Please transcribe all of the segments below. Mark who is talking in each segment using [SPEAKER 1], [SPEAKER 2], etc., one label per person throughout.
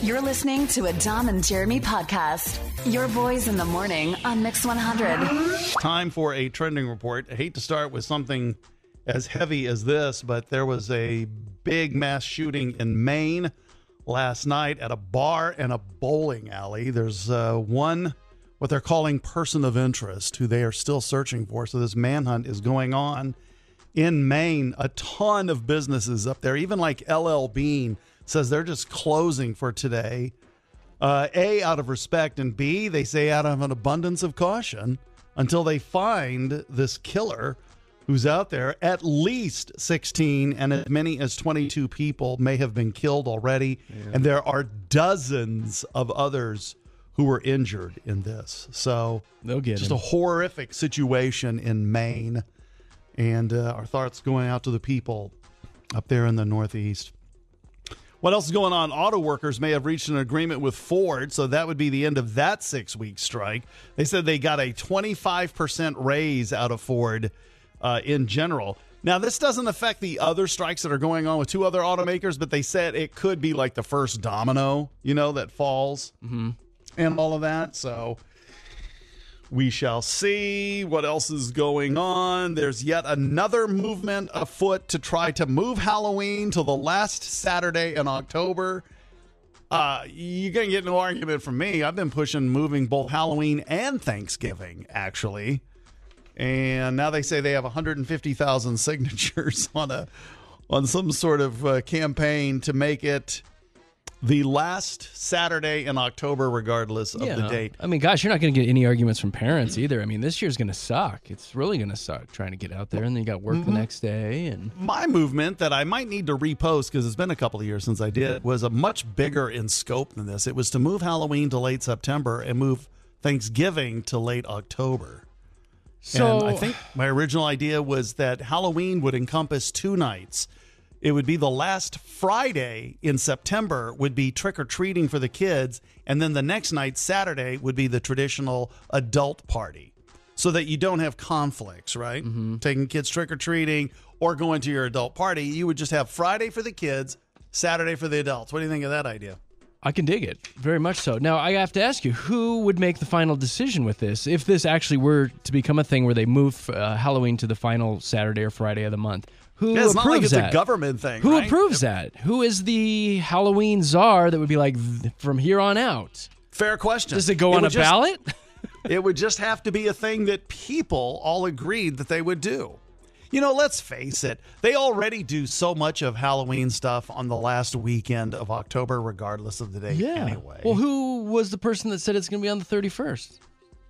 [SPEAKER 1] You're listening to a Dom and Jeremy podcast. Your boys in the morning on Mix 100.
[SPEAKER 2] Time for a trending report. I hate to start with something as heavy as this, but there was a big mass shooting in Maine last night at a bar and a bowling alley. There's one, what they're calling person of interest, who they are still searching for. So this manhunt is going on in Maine. A ton of businesses up there, even like LL Bean says they're just closing for today. A, out of respect, and B, they say out of an abundance of caution until they find this killer who's out there. At least 16 and as many as 22 people may have been killed already. Yeah. And there are dozens of others who were injured in this. So
[SPEAKER 3] they'll get
[SPEAKER 2] just
[SPEAKER 3] him.
[SPEAKER 2] A horrific situation in Maine. And our thoughts going out to the people up there in the Northeast. What else is going on? Auto workers may have reached an agreement with Ford, so that would be the end of that 6-week strike. They said they got a 25% raise out of Ford in general. Now, this doesn't affect the other strikes that are going on with two other automakers, but they said it could be like the first domino, that falls and all of that. So we shall see what else is going on. There's yet another movement afoot to try to move Halloween to the last Saturday in October. You're going to get no argument from me. I've been pushing moving both Halloween and Thanksgiving, actually. And now they say they have 150,000 signatures on some sort of campaign to make it the last Saturday in October, regardless of the date.
[SPEAKER 3] I mean, gosh, you're not going to get any arguments from parents either. I mean, this year's going to suck. It's really going to suck trying to get out there, and then you got work the next day. And
[SPEAKER 2] my movement that I might need to repost, because it's been a couple of years since I did, was a much bigger in scope than this. It was to move Halloween to late September and move Thanksgiving to late October. So, and I think my original idea was that Halloween would encompass 2 nights. It would be the last Friday in September would be trick-or-treating for the kids, and then the next night, Saturday, would be the traditional adult party, so that you don't have conflicts, right? Taking kids trick-or-treating or going to your adult party. You would just have Friday for the kids, Saturday for the adults. What do you think of that idea?
[SPEAKER 3] I can dig it, very much so. Now, I have to ask you, who would make the final decision with this? If this actually were to become a thing where they move Halloween to the final Saturday or Friday of the month, who approves
[SPEAKER 2] it's not like it's
[SPEAKER 3] that?
[SPEAKER 2] A government thing,
[SPEAKER 3] Who
[SPEAKER 2] right?
[SPEAKER 3] approves that? Who is the Halloween czar that would be like, from here on out?
[SPEAKER 2] Fair question.
[SPEAKER 3] Does it go on a ballot?
[SPEAKER 2] It would just have to be a thing that people all agreed that they would do. Let's face it. They already do so much of Halloween stuff on the last weekend of October, regardless of the date anyway.
[SPEAKER 3] Well, who was the person that said it's going to be on the 31st?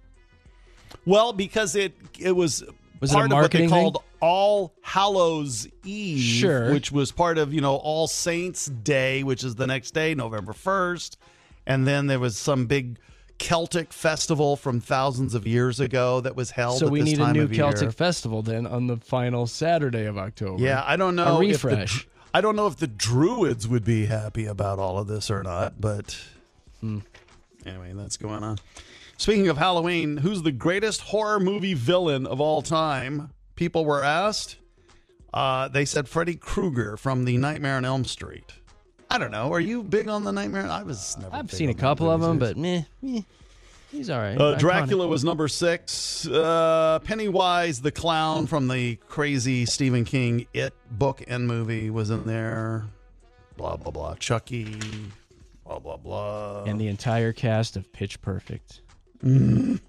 [SPEAKER 2] Well, because it was part
[SPEAKER 3] it a
[SPEAKER 2] of what they
[SPEAKER 3] marketing
[SPEAKER 2] called
[SPEAKER 3] thing?
[SPEAKER 2] All Hallows Eve,
[SPEAKER 3] Sure.
[SPEAKER 2] which was part of, All Saints Day, which is the next day, November 1st. And then there was some big Celtic festival from thousands of years ago that was held
[SPEAKER 3] So
[SPEAKER 2] at
[SPEAKER 3] we
[SPEAKER 2] this
[SPEAKER 3] need
[SPEAKER 2] time
[SPEAKER 3] a new
[SPEAKER 2] of
[SPEAKER 3] Celtic
[SPEAKER 2] year.
[SPEAKER 3] festival then on the final Saturday of October.
[SPEAKER 2] Yeah, I don't know.
[SPEAKER 3] A refresh.
[SPEAKER 2] I don't know if the Druids would be happy about all of this or not, but anyway, that's going on. Speaking of Halloween, who's the greatest horror movie villain of all time? People were asked. They said Freddy Krueger from the Nightmare on Elm Street. I don't know. Are you big on the Nightmare?
[SPEAKER 3] I've seen a couple of them, but meh. He's all right.
[SPEAKER 2] Dracula was number 6. Pennywise the clown from the crazy Stephen King It book and movie was in there. Blah, blah, blah. Chucky. Blah, blah, blah.
[SPEAKER 3] And the entire cast of Pitch Perfect.
[SPEAKER 2] I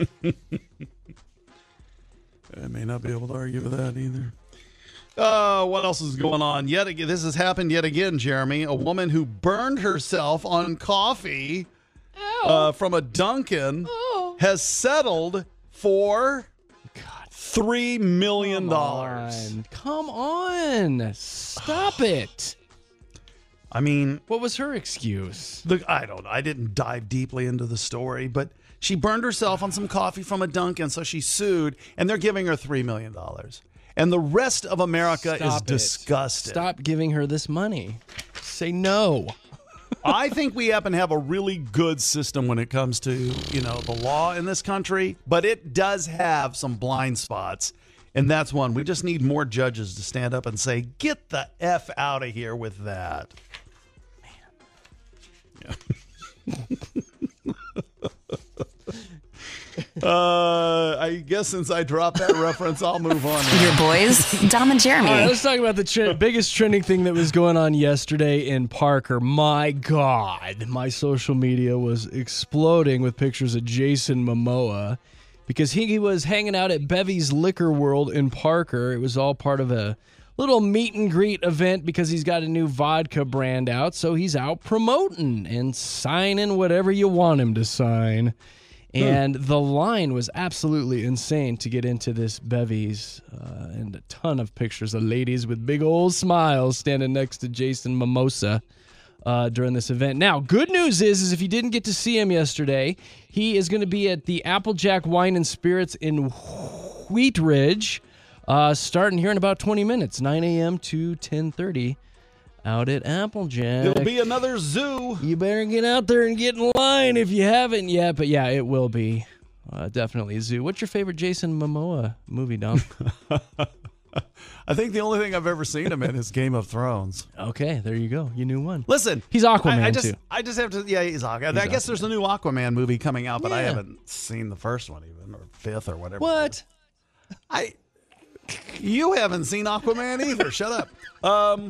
[SPEAKER 2] may not be able to argue with that either. What else is going on? Yet again, this has happened yet again, Jeremy. A woman who burned herself on coffee from a Dunkin' has settled for $3 million.
[SPEAKER 3] Come on. Stop it.
[SPEAKER 2] I mean,
[SPEAKER 3] what was her excuse?
[SPEAKER 2] I didn't dive deeply into the story, but she burned herself on some coffee from a Dunkin', so she sued, and they're giving her $3 million. And the rest of America is disgusted.
[SPEAKER 3] Stop giving her this money. Say no.
[SPEAKER 2] I think we happen to have a really good system when it comes to, the law in this country, but it does have some blind spots. And that's one. We just need more judges to stand up and say, get the F out of here with that. Man. Yeah. I guess since I dropped that reference, I'll move on.
[SPEAKER 1] Your boys, Dom and Jeremy.
[SPEAKER 3] All right, let's talk about the biggest trending thing that was going on yesterday in Parker. My God, my social media was exploding with pictures of Jason Momoa because he was hanging out at Bevy's Liquor World in Parker. It was all part of a little meet and greet event because he's got a new vodka brand out, so he's out promoting and signing whatever you want him to sign. And the line was absolutely insane to get into this Bevy's, and a ton of pictures of ladies with big old smiles standing next to Jason Mimosa during this event. Now, good news is if you didn't get to see him yesterday, he is going to be at the Applejack Wine and Spirits in Wheat Ridge, starting here in about 20 minutes, 9 a.m. to 10:30. Out at Applejack.
[SPEAKER 2] It'll be another zoo.
[SPEAKER 3] You better get out there and get in line if you haven't yet. But yeah, it will be definitely a zoo. What's your favorite Jason Momoa movie, Dom?
[SPEAKER 2] I think the only thing I've ever seen him in is Game of Thrones.
[SPEAKER 3] Okay, there you go. You knew one.
[SPEAKER 2] Listen,
[SPEAKER 3] He's Aquaman,
[SPEAKER 2] too.
[SPEAKER 3] too.
[SPEAKER 2] I just have to. Yeah, he's Aquaman. I guess there's a new Aquaman movie coming out, but I
[SPEAKER 3] Yeah.
[SPEAKER 2] haven't seen the first one even, or fifth, or whatever.
[SPEAKER 3] What?
[SPEAKER 2] You haven't seen Aquaman either. Shut up.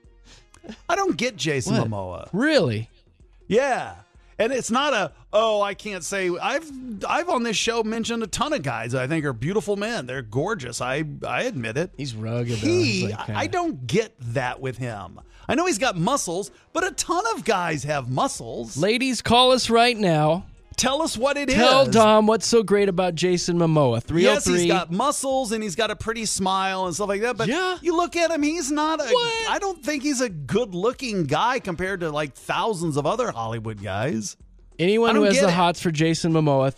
[SPEAKER 2] I don't get Jason
[SPEAKER 3] What?
[SPEAKER 2] Momoa.
[SPEAKER 3] Really?
[SPEAKER 2] Yeah. And it's not I can't say. I've on this show mentioned a ton of guys that I think are beautiful men. They're gorgeous. I admit it.
[SPEAKER 3] He's rugged, though. He's like kinda-
[SPEAKER 2] I don't get that with him. I know he's got muscles, but a ton of guys have muscles.
[SPEAKER 3] Ladies, call us right now.
[SPEAKER 2] Tell us what it is.
[SPEAKER 3] Tell Dom what's so great about Jason Momoa. 303.
[SPEAKER 2] Yes, he's got muscles and he's got a pretty smile and stuff like that. But
[SPEAKER 3] Yeah.
[SPEAKER 2] you look at him, he's not a.
[SPEAKER 3] What?
[SPEAKER 2] I don't think he's a good-looking guy compared to like thousands of other Hollywood guys.
[SPEAKER 3] Anyone
[SPEAKER 2] I
[SPEAKER 3] who
[SPEAKER 2] don't
[SPEAKER 3] has
[SPEAKER 2] get
[SPEAKER 3] the
[SPEAKER 2] it.
[SPEAKER 3] hots for Jason Momoa,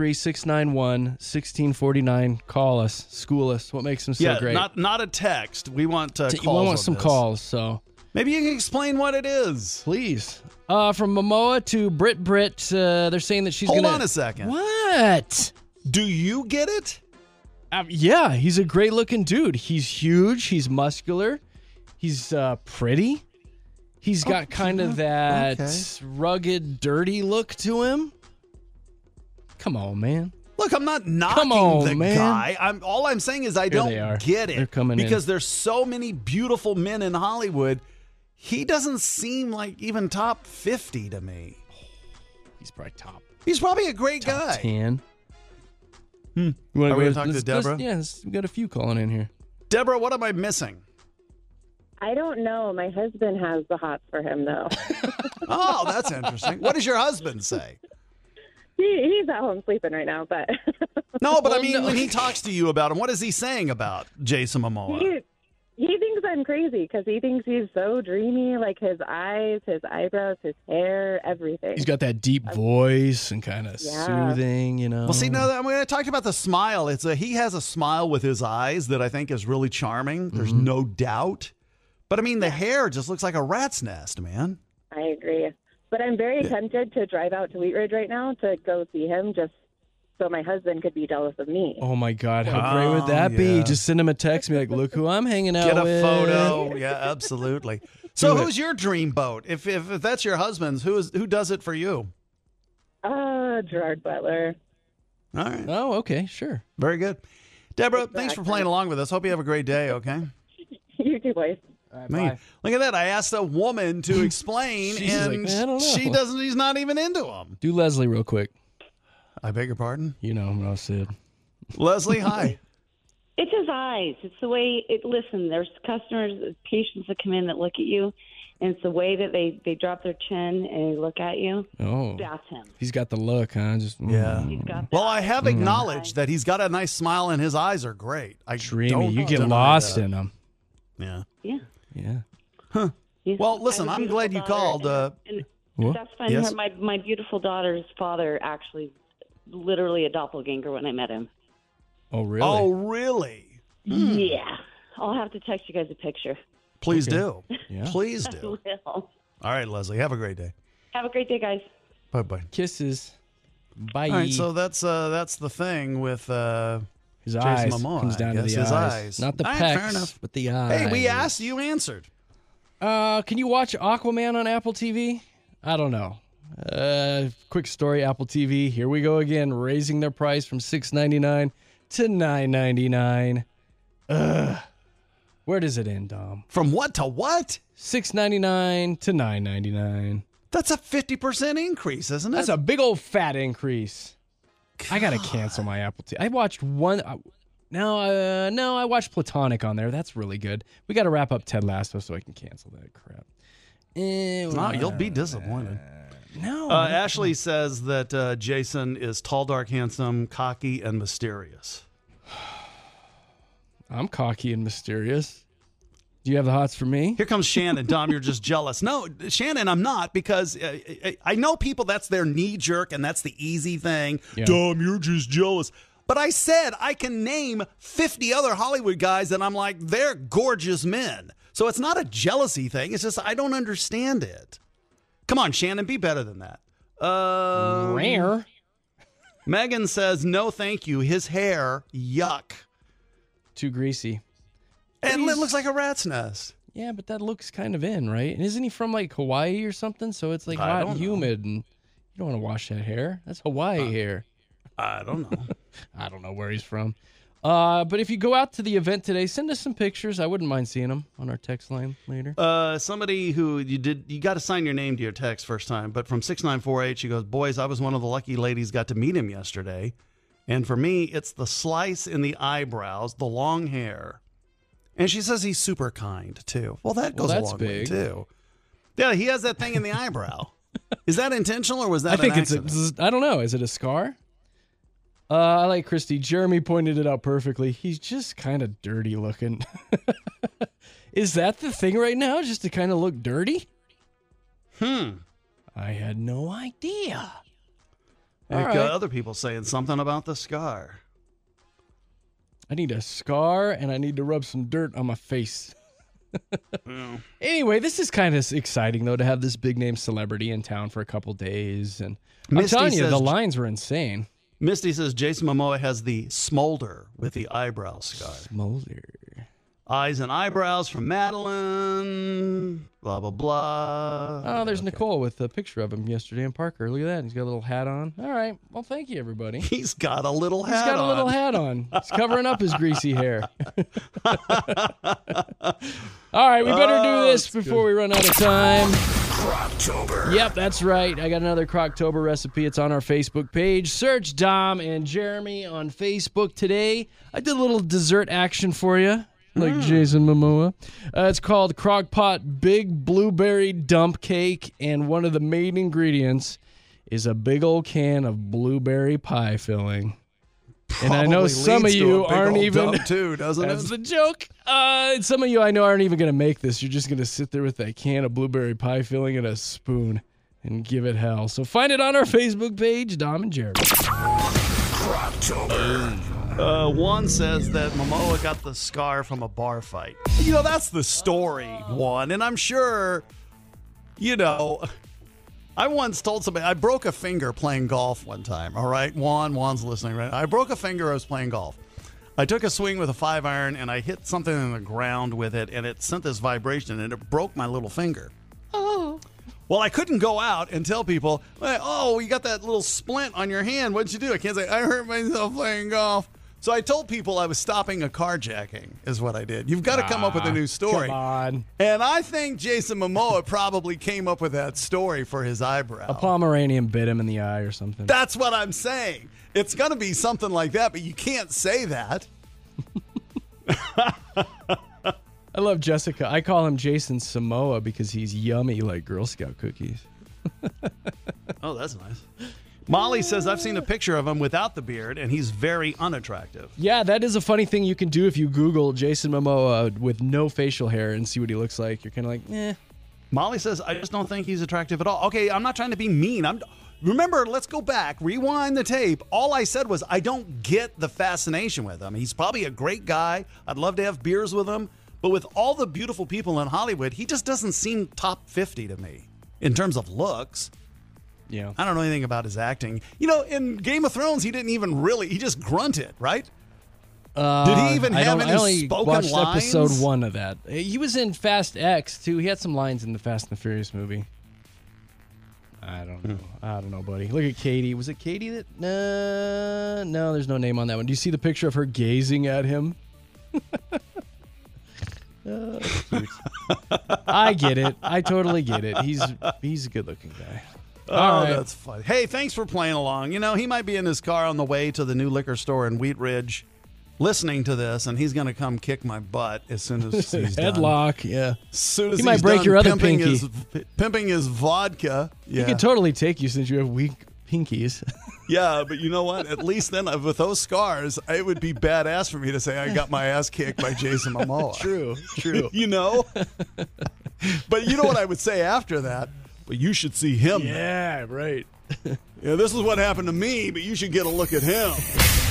[SPEAKER 3] 303-691-1649. Call us. School us. What makes him so
[SPEAKER 2] yeah,
[SPEAKER 3] great?
[SPEAKER 2] not a text. We want calls.
[SPEAKER 3] We want
[SPEAKER 2] on
[SPEAKER 3] some
[SPEAKER 2] this.
[SPEAKER 3] calls, so
[SPEAKER 2] Maybe you can explain what it is.
[SPEAKER 3] please. From Momoa to Brit, they're saying that she's
[SPEAKER 2] Hold
[SPEAKER 3] gonna...
[SPEAKER 2] on a second.
[SPEAKER 3] What?
[SPEAKER 2] Do you get it?
[SPEAKER 3] Yeah, he's a great-looking dude. He's huge. He's muscular. He's pretty. He's got kind of that rugged, dirty look to him. Come on, man.
[SPEAKER 2] Look, I'm not knocking
[SPEAKER 3] on,
[SPEAKER 2] the
[SPEAKER 3] man.
[SPEAKER 2] guy. All I'm saying is I
[SPEAKER 3] they are.
[SPEAKER 2] don't get it.
[SPEAKER 3] They're coming in.
[SPEAKER 2] because there's so many beautiful men in Hollywood. He doesn't seem like even top 50 to me.
[SPEAKER 3] He's probably top
[SPEAKER 2] He's probably a great guy.
[SPEAKER 3] 10.
[SPEAKER 2] Are we gonna talk to Deborah?
[SPEAKER 3] We got a few calling in here.
[SPEAKER 2] Deborah, what am I missing?
[SPEAKER 4] I don't know. My husband has the hots for him, though.
[SPEAKER 2] Oh, that's interesting. What does your husband say?
[SPEAKER 4] He's at home sleeping right now, but
[SPEAKER 2] No, but I
[SPEAKER 3] Well,
[SPEAKER 2] mean,
[SPEAKER 3] no.
[SPEAKER 2] when he talks to you about him, what is he saying about Jason Momoa?
[SPEAKER 4] he thinks I'm crazy because he thinks he's so dreamy, like his eyes, his eyebrows, his hair, everything.
[SPEAKER 3] He's got that deep voice and kind of soothing, you know.
[SPEAKER 2] Well, see, now that when I talked about the smile, he has a smile with his eyes that I think is really charming. There's no doubt. But I mean, the hair just looks like a rat's nest, man.
[SPEAKER 4] I agree. But I'm very tempted to drive out to Wheat Ridge right now to go see him just so my husband could be jealous of me.
[SPEAKER 3] Oh my God, how great would that be?
[SPEAKER 2] yeah.
[SPEAKER 3] Just send him a text and be like, look who I'm hanging out
[SPEAKER 2] Get a
[SPEAKER 3] with.
[SPEAKER 2] photo. Yeah, absolutely. So
[SPEAKER 3] Do it.
[SPEAKER 2] who's your dream boat? If that's your husband's, who does it for you?
[SPEAKER 4] Gerard Butler.
[SPEAKER 2] All right.
[SPEAKER 3] Oh, okay, sure.
[SPEAKER 2] Very good. Deborah, thanks for playing along with us. Hope you have a great day, okay?
[SPEAKER 4] You too, boys.
[SPEAKER 2] Man, look at that. I asked a woman to explain,
[SPEAKER 3] She's
[SPEAKER 2] and
[SPEAKER 3] like, I don't know.
[SPEAKER 2] she's not even into him.
[SPEAKER 3] Do Leslie real quick.
[SPEAKER 2] I beg your pardon?
[SPEAKER 3] You know what I said.
[SPEAKER 2] Leslie, hi.
[SPEAKER 5] It's his eyes. It's the way it. Listen, there's customers, patients that come in that look at you, and it's the way that they drop their chin and they look at you.
[SPEAKER 3] Oh,
[SPEAKER 5] That's him.
[SPEAKER 3] he's got the look, huh? Just
[SPEAKER 2] Yeah.
[SPEAKER 5] He's got.
[SPEAKER 2] Well, I have acknowledged that he's got a nice smile and his eyes are great. I
[SPEAKER 3] dreamy.
[SPEAKER 2] don't
[SPEAKER 3] You get
[SPEAKER 2] deny
[SPEAKER 3] lost
[SPEAKER 2] that.
[SPEAKER 3] in them.
[SPEAKER 2] Yeah.
[SPEAKER 5] Yeah.
[SPEAKER 3] Yeah.
[SPEAKER 5] He's-
[SPEAKER 2] Well,
[SPEAKER 5] I
[SPEAKER 2] listen,
[SPEAKER 5] have a
[SPEAKER 2] I'm
[SPEAKER 5] beautiful
[SPEAKER 2] glad you
[SPEAKER 5] daughter,
[SPEAKER 2] called.
[SPEAKER 5] and
[SPEAKER 3] What?
[SPEAKER 5] that's fine.
[SPEAKER 2] Yes?
[SPEAKER 5] My beautiful daughter's father actually, literally a doppelganger when I met him.
[SPEAKER 3] Oh, really?
[SPEAKER 2] Oh, really?
[SPEAKER 5] Yeah. I'll have to text you guys a picture.
[SPEAKER 2] Please do.
[SPEAKER 3] Yeah.
[SPEAKER 2] Please
[SPEAKER 5] I
[SPEAKER 2] do.
[SPEAKER 5] will.
[SPEAKER 2] All right, Leslie. Have a great day.
[SPEAKER 5] Have a great day, guys.
[SPEAKER 2] Bye-bye.
[SPEAKER 3] Kisses. Bye.
[SPEAKER 2] All right, so that's the thing with
[SPEAKER 3] his
[SPEAKER 2] Jason
[SPEAKER 3] eyes
[SPEAKER 2] Momoa,
[SPEAKER 3] comes down
[SPEAKER 2] I
[SPEAKER 3] to
[SPEAKER 2] guss,
[SPEAKER 3] the
[SPEAKER 2] his
[SPEAKER 3] eyes.
[SPEAKER 2] eyes.
[SPEAKER 3] Not the
[SPEAKER 2] All right,
[SPEAKER 3] pecs,
[SPEAKER 2] fair enough.
[SPEAKER 3] but the eyes.
[SPEAKER 2] Hey, we asked, you answered.
[SPEAKER 3] Can you watch Aquaman on Apple TV? I don't know. Quick story, Apple TV. Here we go again, raising their price from $6.99 to $9.99. Where does it end, Dom?
[SPEAKER 2] From what to what?
[SPEAKER 3] $6.99 to $9.99.
[SPEAKER 2] That's a 50% increase, isn't it?
[SPEAKER 3] That's a big old fat increase. I gotta cancel my Apple TV. I watched one. No, I watched Platonic on there. That's really good. We got to wrap up Ted Lasso so I can cancel that crap.
[SPEAKER 2] No, you'll be disappointed.
[SPEAKER 3] No.
[SPEAKER 2] Ashley says that Jason is tall, dark, handsome, cocky, and mysterious.
[SPEAKER 3] I'm cocky and mysterious. Do you have the hots for me?
[SPEAKER 2] Here comes Shannon. Dom, you're just jealous. No, Shannon, I'm not, because I know people, that's their knee jerk, and that's the easy thing. Yeah. Dom, you're just jealous. But I said I can name 50 other Hollywood guys, and I'm like, they're gorgeous men. So it's not a jealousy thing. It's just I don't understand it. Come on, Shannon, be better than that.
[SPEAKER 3] Rare.
[SPEAKER 2] Megan says, no, thank you. His hair, yuck.
[SPEAKER 3] Too greasy.
[SPEAKER 2] And it looks like a rat's nest.
[SPEAKER 3] Yeah, but that looks kind of in, right? And isn't he from like Hawaii or something? So it's like hot and humid, and you don't want to wash that hair. That's Hawaii hair.
[SPEAKER 2] I don't know.
[SPEAKER 3] I don't know where he's from. But if you go out to the event today, send us some pictures. I wouldn't mind seeing them on our text line later.
[SPEAKER 2] Somebody who you got to sign your name to your text first time, but from 6948, she goes, boys, I was one of the lucky ladies, got to meet him yesterday. And for me, it's the slice in the eyebrows, the long hair. And she says he's super kind, too. Well, that goes a long way, too. Yeah, he has that thing in the eyebrow. Is that intentional, or was that an accident?
[SPEAKER 3] I don't know. Is it a scar? I like Christy. Jeremy pointed it out perfectly. He's just kind of dirty looking. Is that the thing right now, just to kind of look dirty?
[SPEAKER 2] I
[SPEAKER 3] had no idea.
[SPEAKER 2] Other people saying something about the scar.
[SPEAKER 3] I need a scar, and I need to rub some dirt on my face. Anyway, this is kind of exciting, though, to have this big-name celebrity in town for a couple days. And I'm telling you, the lines were insane.
[SPEAKER 2] Misty says Jason Momoa has the smolder with the eyebrow scar.
[SPEAKER 3] Smolder.
[SPEAKER 2] Eyes and eyebrows from Madeline. Blah, blah, blah.
[SPEAKER 3] Oh, there's Nicole with a picture of him yesterday in Parker. Look at that. He's got a little hat on. All right. Well, thank you, everybody.
[SPEAKER 2] He's got a little hat on.
[SPEAKER 3] He's got a little hat on. He's covering up his greasy hair. All right. We better do this before we run out of time. Croctober. Yep, that's right. I got another Croctober recipe. It's on our Facebook page. Search Dom and Jeremy on Facebook today. I did a little dessert action for you. Like Jason Momoa. It's called Crock-Pot Big Blueberry Dump Cake, and one of the main ingredients is a big old can of blueberry pie filling. And I know some of you aren't even
[SPEAKER 2] too, doesn't
[SPEAKER 3] that's the joke. Some of you I know aren't even going to make this. You're just going to sit there with that can of blueberry pie filling and a spoon and give it hell. So find it on our Facebook page, Dom and Jeremy.
[SPEAKER 2] Croctober. Juan says that Momoa got the scar from a bar fight. You know, that's the story, Juan. And I'm sure, you know, I once told somebody, I broke a finger playing golf one time. All right, Juan's listening, right? I broke a finger, I was playing golf. I took a swing with a 5-iron, and I hit something in the ground with it, and it sent this vibration, and it broke my little finger. Oh. Well, I couldn't go out and tell people, oh, you got that little splint on your hand. What'd you do? I can't say, I hurt myself playing golf. So I told people I was stopping a carjacking is what I did. You've got to come up with a new story.
[SPEAKER 3] Come on.
[SPEAKER 2] And I think Jason Momoa probably came up with that story for his eyebrow.
[SPEAKER 3] A Pomeranian bit him in the eye or something.
[SPEAKER 2] That's what I'm saying. It's going to be something like that, but you can't say that.
[SPEAKER 3] I love Jessica. I call him Jason Samoa because he's yummy like Girl Scout cookies.
[SPEAKER 2] Oh, that's nice. Molly says, I've seen a picture of him without the beard, and he's very unattractive.
[SPEAKER 3] Yeah, that is a funny thing you can do if you Google Jason Momoa with no facial hair and see what he looks like. You're kind of like, eh.
[SPEAKER 2] Molly says, I just don't think he's attractive at all. Okay, I'm not trying to be mean. Remember, let's go back, rewind the tape. All I said was I don't get the fascination with him. He's probably a great guy. I'd love to have beers with him. But with all the beautiful people in Hollywood, he just doesn't seem top 50 to me in terms of looks.
[SPEAKER 3] Yeah.
[SPEAKER 2] I don't know anything about his acting. You know, in Game of Thrones, he just grunted, right? Did he even have any spoken lines?
[SPEAKER 3] I only watched episode 1 of that. He was in Fast X, too. He had some lines in the Fast and the Furious movie. I don't know. I don't know, buddy. Look at Katie. Was it Katie that? No, there's no name on that one. Do you see the picture of her gazing at him? That's cute. I get it. I totally get it. He's a good-looking guy. All right.
[SPEAKER 2] That's funny. Hey, thanks for playing along. You know, he might be in his car on the way to the new liquor store in Wheat Ridge listening to this, and he's going to come kick my butt as soon as he's done.
[SPEAKER 3] Headlock, yeah.
[SPEAKER 2] As soon as
[SPEAKER 3] he might break your other pinky.
[SPEAKER 2] Pimping his vodka. Yeah.
[SPEAKER 3] He could totally take you since you have weak pinkies.
[SPEAKER 2] Yeah, but you know what? At least then, with those scars, it would be badass for me to say I got my ass kicked by Jason Momoa.
[SPEAKER 3] True.
[SPEAKER 2] You know? But you know what I would say after that? But you should see him.
[SPEAKER 3] Yeah, right.
[SPEAKER 2] Yeah, this is what happened to me, but you should get a look at him.